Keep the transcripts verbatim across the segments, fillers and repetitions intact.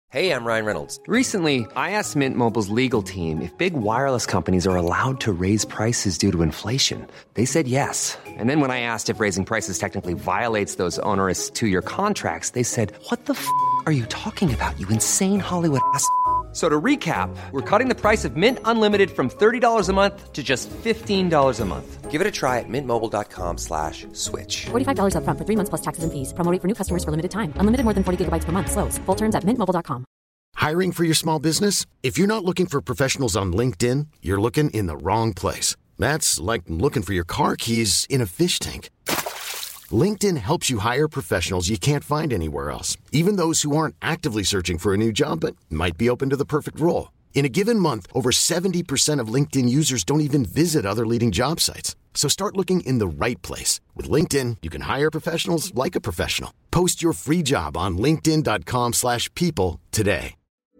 Hey, I'm Ryan Reynolds. Recently, I asked Mint Mobile's legal team if big wireless companies are allowed to raise prices due to inflation. They said yes. And then when I asked if raising prices technically violates those onerous two-year contracts, they said, what the f*** are you talking about, you insane Hollywood ass f- So to recap, we're cutting the price of Mint Unlimited from thirty dollars a month to just fifteen dollars a month. Give it a try at mintmobile.com slash switch. forty-five dollars up front for three months plus taxes and fees. Promo rate for new customers for limited time. Unlimited more than forty gigabytes per month. Slows full terms at mint mobile dot com. Hiring for your small business? If you're not looking for professionals on LinkedIn, you're looking in the wrong place. That's like looking for your car keys in a fish tank. LinkedIn helps you hire professionals you can't find anywhere else, even those who aren't actively searching for a new job but might be open to the perfect role. In a given month, over seventy percent of LinkedIn users don't even visit other leading job sites. So start looking in the right place. With LinkedIn, you can hire professionals like a professional. Post your free job on linkedin.com slash people today.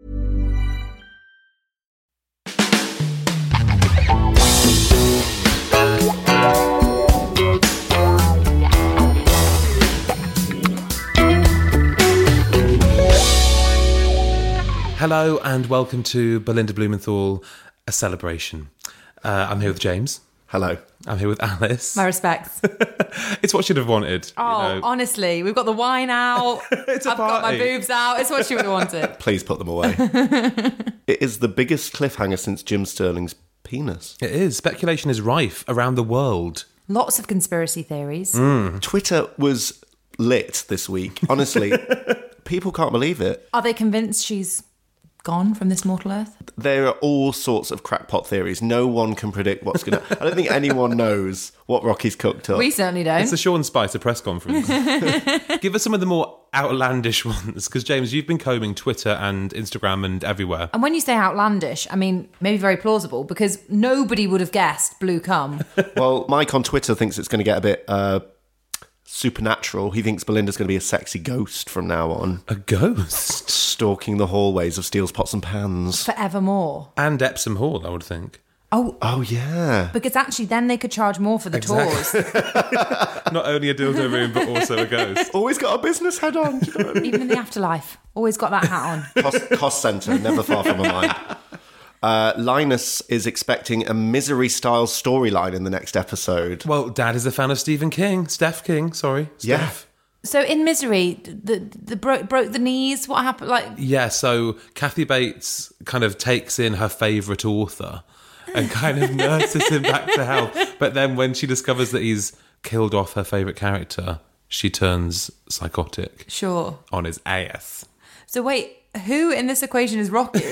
Hello and welcome to Belinda Blumenthal, a celebration. Uh, I'm here with James. Hello. I'm here with Alice. My respects. It's what she'd have wanted. Oh, you know. honestly, we've got the wine out. It's a I've got my party. boobs out. It's what she would have wanted. Please put them away. It is the biggest cliffhanger since Jim Sterling's penis. It is. Speculation is rife around the world. Lots of conspiracy theories. Mm. Twitter was lit this week. Honestly, people can't believe it. Are they convinced she's gone from this mortal earth? There are all sorts of crackpot theories. No one can predict what's going to... I don't think anyone knows what Rocky's cooked up. We certainly don't. It's the Sean Spicer press conference. Give us some of the more outlandish ones, because James, you've been combing Twitter and Instagram and everywhere. And when you say outlandish, I mean, maybe very plausible, because nobody would have guessed blue cum. Well, Mike on Twitter thinks it's going to get a bit... Uh, supernatural. He thinks Belinda's going to be a sexy ghost from now on. A ghost? Stalking the hallways of Steele's Pots and Pans. Forevermore. And Epsom Hall, I would think. Oh, Oh, yeah. because actually then they could charge more for the Exactly. tours. Not only a dildo room, but also a ghost. Always got a business head on. Do you know what I mean? Even in the afterlife. Always got that hat on. Cost, cost centre, never far from a mind. Uh, Linus is expecting a Misery-style storyline in the next episode. Well, Dad is a fan of Stephen King. Steph King, sorry. Yeah. Steph. So in Misery, the the broke broke the knees. What happened? Like, Yeah, so Kathy Bates kind of takes in her favourite author and kind of nurses him back to health. But then when she discovers that he's killed off her favourite character, she turns psychotic sure. on his ass. So wait, who in this equation is Rocky?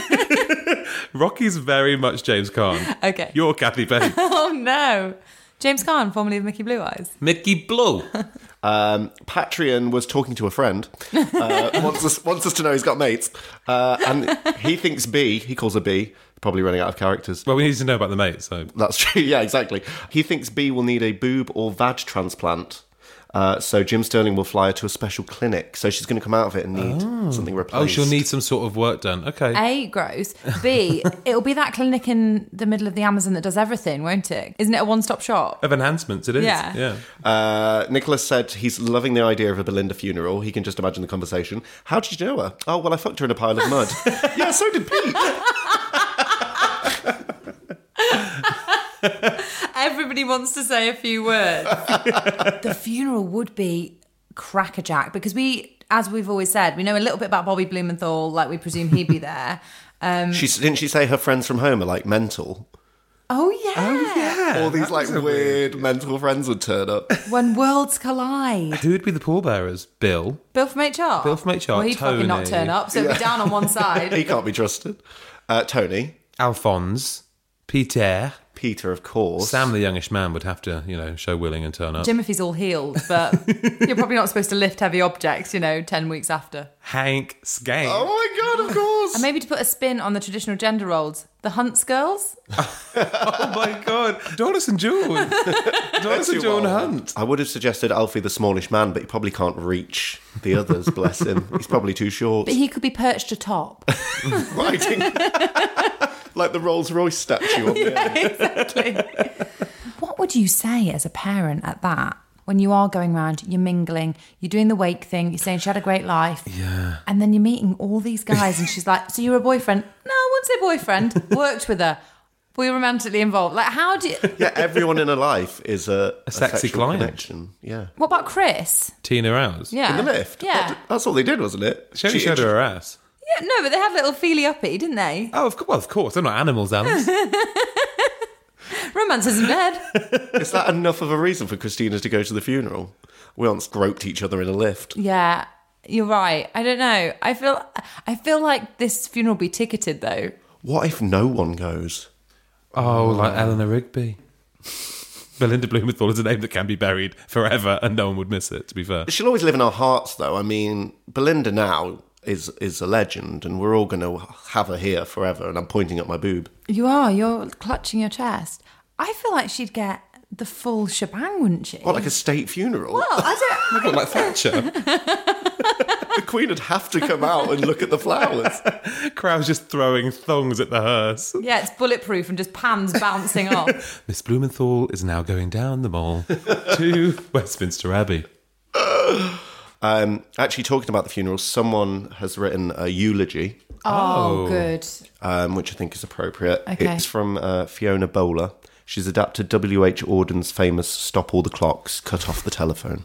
Rocky's very much James Caan. Okay. You're Kathy Bates. Oh no, James Caan, formerly of Mickey Blue Eyes. Mickey Blue. Um, Patreon was talking to a friend, uh, wants, us, wants us to know he's got mates, uh, and he thinks B, he calls her B, probably running out of characters. Well, we need to know about the mate, so... That's true, yeah, exactly. He thinks B will need a boob or vag transplant. Uh, so Jim Sterling will fly her to a special clinic. So she's going to come out of it and need Oh. something replaced. Oh, she'll need some sort of work done. Okay. A, gross. B, it'll be that clinic in the middle of the Amazon that does everything, won't it? Isn't it a one-stop shop? Of enhancements, it is. Yeah. Yeah. Uh, Nicholas said he's loving the idea of a Belinda funeral. He can just imagine the conversation. How did you know her? Oh, well, I fucked her in a pile of mud. Yeah, so did Pete. Everybody wants to say a few words. The funeral would be crackerjack because we, as we've always said, we know a little bit about Bobby Blumenthal, like we presume he'd be there. Um, she, didn't she say her friends from home are like mental? oh, yeah. Oh, yeah. All these That like was a weird mental friends would turn up. When worlds collide. Who would be the pallbearers? Bill. Bill from H R? Bill from H R, Well, he'd fucking not Tony. turn up, so it'd be down on one side. He can't be trusted. Uh, Tony. Alphonse. Peter. Peter, of course. Sam, the youngish man, would have to, you know, show willing and turn up. Timothy's all healed, but you're probably not supposed to lift heavy objects, you know, ten weeks after. Hank Skank. Oh my God, of course. And maybe to put a spin on the traditional gender roles, the Hunts girls? Oh my God. Doris and June. Doris and June Hunt. I would have suggested Alfie the smallish man, but he probably can't reach the others, bless him. He's probably too short. But he could be perched atop. Riding like the Rolls Royce statue on the end. Exactly. What would you say as a parent at that? when you are going around, you're mingling, you're doing the wake thing, you're saying she had a great life. Yeah. And then you're meeting all these guys and she's like, so you're a boyfriend? No, I wouldn't say boyfriend. Worked with her. Were you romantically involved? Like, how do you... Yeah, everyone in her life is a, A sexy sexual client. connection. Yeah. What about Chris? Tina Rouse. Yeah. In the lift? Yeah. That- That's all they did, wasn't it? She only showed her her ass. Yeah, no, but they had little feely uppy, didn't they? Oh, of course. Well, of course. They're not animals, Alice. Romance isn't dead. Is that enough of a reason for Christina to go to the funeral? We once groped each other in a lift. Yeah, you're right. I don't know. I feel I feel like this funeral will be ticketed, though. What if no one goes? Oh, like Eleanor Rigby. Belinda Blumenthal is a name that can be buried forever and no one would miss it, to be fair. She'll always live in our hearts, though. I mean, Belinda now is is a legend, and we're all going to have her here forever, and I'm pointing at my boob. You are. You're clutching your chest. I feel like she'd get the full shebang, wouldn't she? What, like a state funeral? Well, I don't... What, like Thatcher? The Queen would have to come out and look at the flowers. Crowd's just throwing thongs at the hearse. Yeah, it's bulletproof and just pans bouncing off. Miss Blumenthal is now going down the mall to Westminster Abbey. Um, actually, talking about the funeral, someone has written a eulogy, Oh, good. um, which I think is appropriate. Okay. It's from uh, Fiona Bowler. She's adapted W H Auden's famous "Stop all the clocks, cut off the telephone."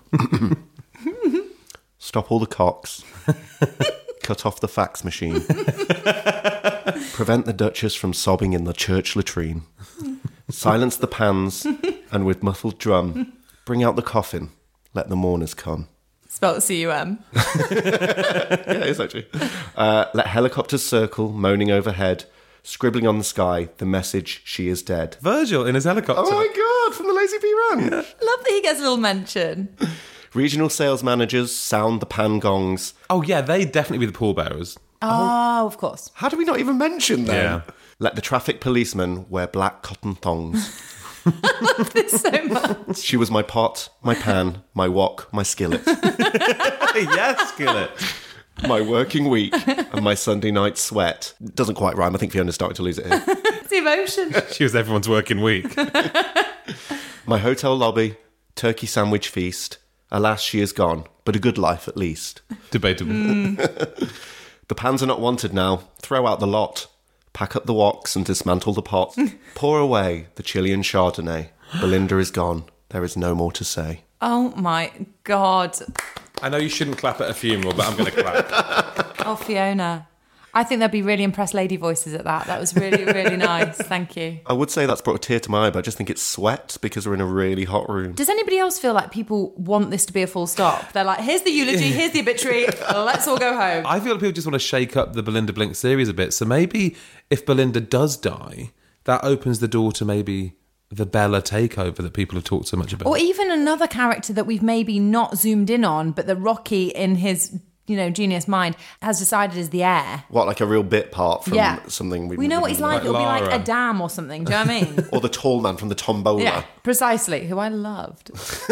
Stop all the cocks, cut off the fax machine. Prevent the Duchess from sobbing in the church latrine. Silence the pans, and with muffled drum, bring out the coffin. Let the mourners come. Spelt C U M. Yeah, it's actually. Uh, let helicopters circle, moaning overhead, scribbling on the sky, the message, she is dead. Virgil in his helicopter. Oh my God, from the Lazy P Ranch. Love that he gets a little mention. Regional sales managers sound the pan gongs. Oh, yeah, they'd definitely be the pallbearers. Oh, of course. How do we not even mention them? Yeah. Let the traffic policemen wear black cotton thongs. This so much. She was my pot, my pan, my wok, my skillet, Yes, Skillet. my working week, and my Sunday night sweat. Doesn't quite rhyme. I think Fiona's starting to lose it here. It's the emotion. She was everyone's working week. My hotel lobby, turkey sandwich feast. Alas, she is gone, but a good life at least. Debatable. The pans are not wanted now. Throw out the lot. Pack up the woks and dismantle the pot. Pour away the Chilean Chardonnay. Belinda is gone. There is no more to say. Oh my God. I know you shouldn't clap at a funeral, but I'm going to clap. Oh, Fiona. I think there'd be really impressed lady voices at that. That was really, really nice. Thank you. I would say that's brought a tear to my eye, but I just think it's sweat because we're in a really hot room. Does anybody else feel like people want this to be a full stop? They're like, here's the eulogy, here's the obituary, let's all go home. I feel like people just want to shake up the Belinda Blink series a bit. So maybe if Belinda does die, that opens the door to maybe the Bella takeover that people have talked so much about. Or even another character that we've maybe not zoomed in on, but that Rocky, in his, you know, genius mind, has decided is the heir. What, like a real bit part from Yeah. something we We know what he's like. Like It'll be like Lara. a dam or something. Do you know what I mean? Or the tall man from the Tombola. Yeah, precisely. Who I loved.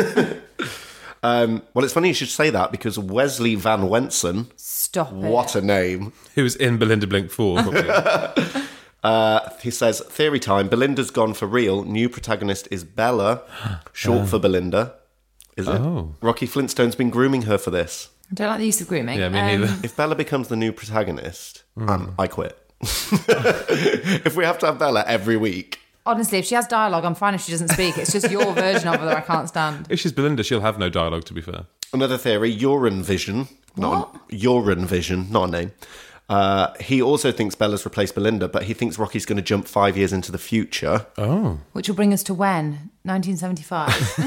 Um, well, it's funny you should say that because Wesley Van Wensen, Stop it. what a name. Who's in Belinda Blink four, probably. Uh, he says, theory time, Belinda's gone for real. New protagonist is Bella, short for Belinda. Is it? Oh. Rocky Flintstone's been grooming her for this. I don't like the use of grooming. Yeah, me Um, neither. If Bella becomes the new protagonist, um, I quit. If we have to have Bella every week. Honestly, if she has dialogue, I'm fine if she doesn't speak. It's just your version of her that I can't stand. If she's Belinda, she'll have no dialogue, to be fair. Another theory, Urine Vision. Not a, Urine Vision, not a name. Uh, he also thinks Bella's replaced Belinda, but he thinks Rocky's going to jump five years into the future. Oh. Which will bring us to when? nineteen seventy-five.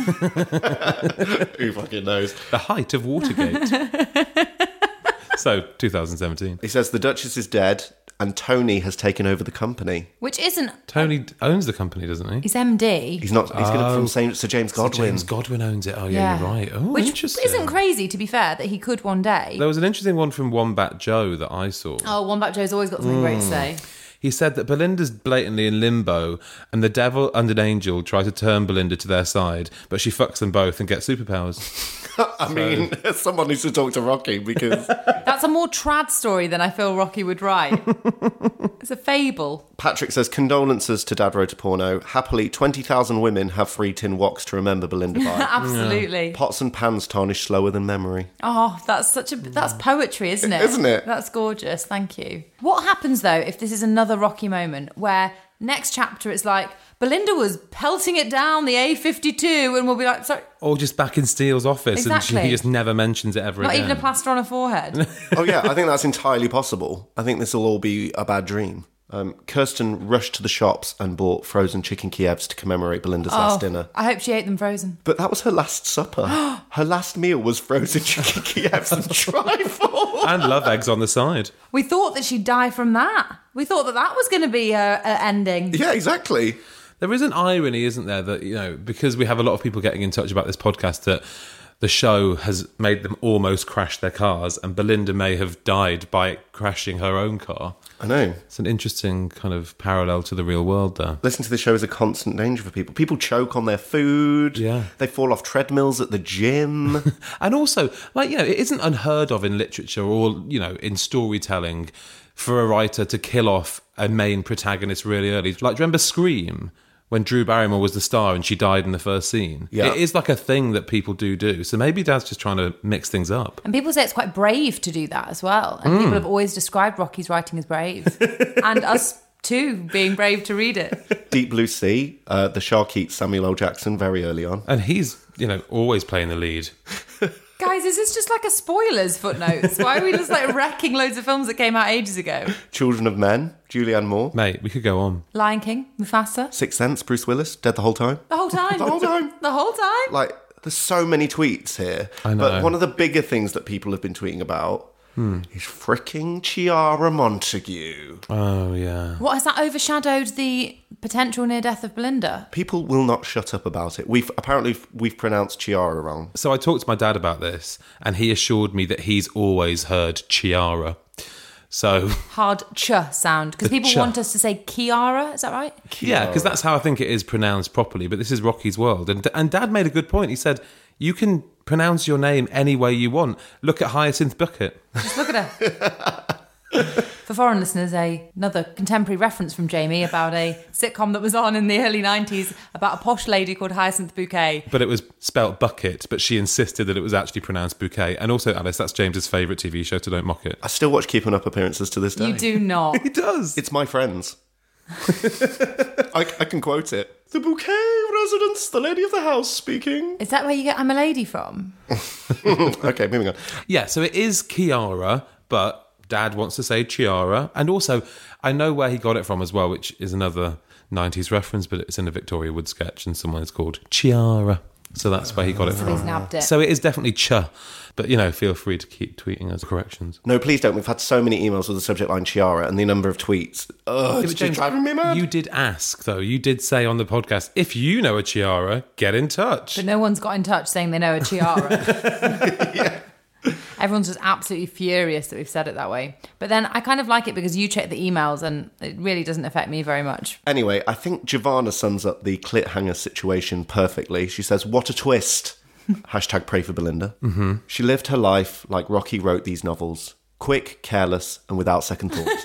Who fucking knows? The height of Watergate. So, two thousand seventeen. He says the Duchess is dead and Tony has taken over the company. Which isn't... Tony owns the company, doesn't he? He's M D. He's not. He's going from Saint, Sir James So Godwin. James Godwin owns it. Oh, yeah, you're right. Oh, Which interesting. isn't crazy, to be fair, that he could one day. There was an interesting one from Wombat Joe that I saw. Oh, Wombat Joe's always got something great to say. He said that Belinda's blatantly in limbo, and the devil and an angel try to turn Belinda to their side, but she fucks them both and gets superpowers. I mean, someone needs to talk to Rocky, because That's a more trad story than I feel Rocky would write. It's a fable. Patrick says, condolences to Dad Wrote a Porno. Happily, twenty thousand women have free tin woks to remember Belinda by. Absolutely. Pots and pans tarnish slower than memory. Oh, that's such a that's poetry, isn't it? Isn't it? That's gorgeous. Thank you. What happens though if this is another Rocky moment where next chapter it's like Belinda was pelting it down the A fifty-two, and we'll be like, sorry, Or just back in Steele's office, Exactly. and she just never mentions it ever not again. even a plaster on her forehead. Oh, yeah, I think that's entirely possible. I think this will all be a bad dream. Um, Kirsten rushed to the shops and bought frozen chicken Kievs to commemorate Belinda's last dinner. I hope she ate them frozen. But that was her last supper. Her last meal was frozen chicken Kievs and trifle. And love eggs on the side. We thought that she'd die from that. We thought that that was going to be her, her ending. Yeah, exactly. There is an irony, isn't there, that, you know, because we have a lot of people getting in touch about this podcast, that the show has made them almost crash their cars, and Belinda may have died by crashing her own car. I know. It's an interesting kind of parallel to the real world there. Listening to the show is a constant danger for people. People choke on their food. Yeah. They fall off treadmills at the gym. And also, like, you know, it isn't unheard of in literature or, you know, in storytelling for a writer to kill off a main protagonist really early. Like, do you remember Scream? When Drew Barrymore was the star and she died in the first scene. Yeah. It is like a thing that people do do. So maybe Dad's just trying to mix things up. And people say it's quite brave to do that as well. And people have always described Rocky's writing as brave. And us too being brave to read it. Deep Blue Sea, uh, the shark eats Samuel L. Jackson very early on. And he's, you know, always playing the lead. Guys, is this just like a spoilers footnotes? Why are we just like wrecking loads of films that came out ages ago? Children of Men, Julianne Moore. Mate, we could go on. Lion King, Mufasa. Sixth Sense, Bruce Willis, dead the whole time. The whole time. The whole time. The whole time. Like, there's so many tweets here. I know. But one of the bigger things that people have been tweeting about Hmm. is fricking Chiara Montague. Oh, yeah. What, has that overshadowed the potential near death of Belinda? People will not shut up about it. We've apparently we've pronounced Chiara wrong. So I talked to my dad about this, and he assured me that he's always heard Chiara. So, Hard ch sound. Because The people ch. want us to say Kiara, is that right? yeah, because that's how I think it is pronounced properly. But this is Rocky's world. And, and Dad made a good point. He said, you can pronounce your name any way you want. Look at Hyacinth Bucket. Just look at her. For foreign listeners, a, another contemporary reference from Jamie about a sitcom that was on in the early nineties about a posh lady called Hyacinth Bouquet. But it was spelt bucket, but she insisted that it was actually pronounced bouquet. And also, Alice, that's James's favourite T V show, so don't mock it. I still watch Keeping Up Appearances to this day. You do not. He does. It's my friends. I, I can quote it. The bouquet residence, the lady of the house speaking. Is that where you get I'm a Lady from? Okay, moving on. Yeah, so it is Kiara, but Dad wants to say Chiara. And also, I know where he got it from as well, which is another nineties reference, but it's in a Victoria Wood sketch, and someone is called Chiara. So that's where he got it So he's from. nabbed it. So it is definitely Ch. But, you know, feel free to keep tweeting us corrections. No, please don't. We've had so many emails with the subject line Chiara and the number of tweets. Oh, it's just driving me mad. You did ask, though. You did say on the podcast, if you know a Chiara, get in touch. But no one's got in touch saying they know a Chiara. Yeah. Everyone's just absolutely furious that we've said it that way. But then I kind of like it because you check the emails and it really doesn't affect me very much. Anyway, I think Giovanna sums up the clit hanger situation perfectly. She says, what a twist. Hashtag pray for Belinda. Mm-hmm. She lived her life like Rocky wrote these novels. Quick, careless, and without second thought.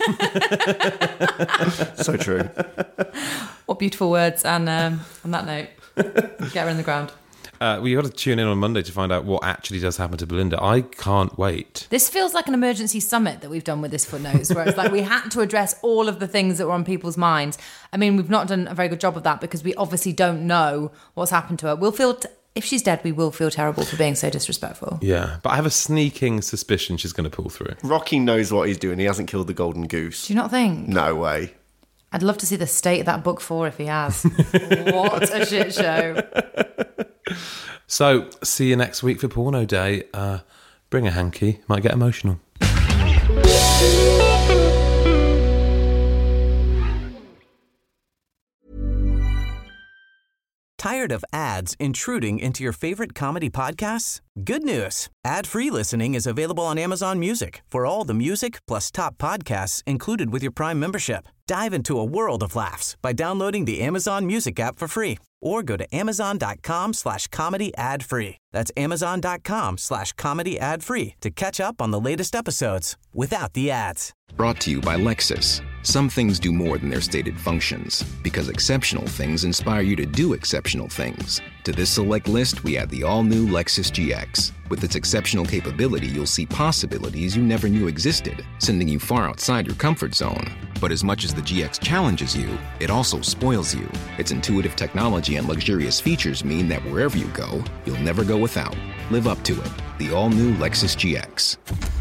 So true. What beautiful words. And um, on that note, get her in the ground. Uh, we got to tune in on Monday to find out what actually does happen to Belinda. I can't wait. This feels like an emergency summit that we've done with this footnotes, where it's like we had to address all of the things that were on people's minds. I mean, we've not done a very good job of that because we obviously don't know what's happened to her. We'll feel, t- if she's dead, we will feel terrible for being so disrespectful. Yeah, but I have a sneaking suspicion she's going to pull through. Rocky knows what he's doing. He hasn't killed the golden goose. Do you not think? No way. I'd love to see the state of that book four if he has. What a shit show. So, see you next week for Porno Day. Uh, bring a hanky. Might get emotional. Tired of ads intruding into your favorite comedy podcasts? Good news. Ad-free listening is available on Amazon Music for all the music plus top podcasts included with your Prime membership. Dive into a world of laughs by downloading the Amazon Music app for free or go to amazon.com slash comedy ad free. That's amazon.com slash comedy ad free to catch up on the latest episodes without the ads. Brought to you by Lexus. Some things do more than their stated functions, because exceptional things inspire you to do exceptional things. To this select list, we add the all-new Lexus G X. With its exceptional capability, you'll see possibilities you never knew existed, sending you far outside your comfort zone. But as much as the G X challenges you, it also spoils you. Its intuitive technology and luxurious features mean that wherever you go, you'll never go without. Live up to it. The all-new Lexus G X.